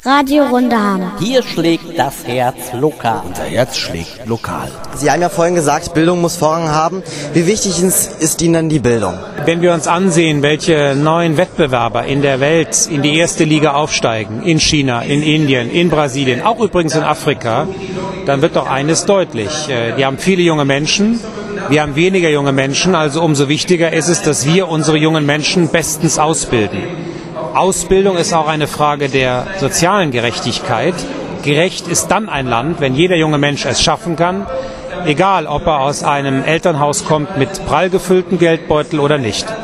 Radio Rundaham. Hier schlägt das Herz lokal. Unser Herz schlägt lokal. Sie haben ja vorhin gesagt, Bildung muss Vorrang haben. Wie wichtig ist Ihnen denn die Bildung? Wenn wir uns ansehen, welche neuen Wettbewerber in der Welt in die erste Liga aufsteigen, in China, in Indien, in Brasilien, auch übrigens in Afrika, dann wird doch eines deutlich. Die haben viele junge Menschen, wir haben weniger junge Menschen, also umso wichtiger ist es, dass wir unsere jungen Menschen bestens ausbilden. Ausbildung ist auch eine Frage der sozialen Gerechtigkeit. Gerecht ist dann ein Land, wenn jeder junge Mensch es schaffen kann, egal ob er aus einem Elternhaus kommt mit prall gefülltem Geldbeutel oder nicht.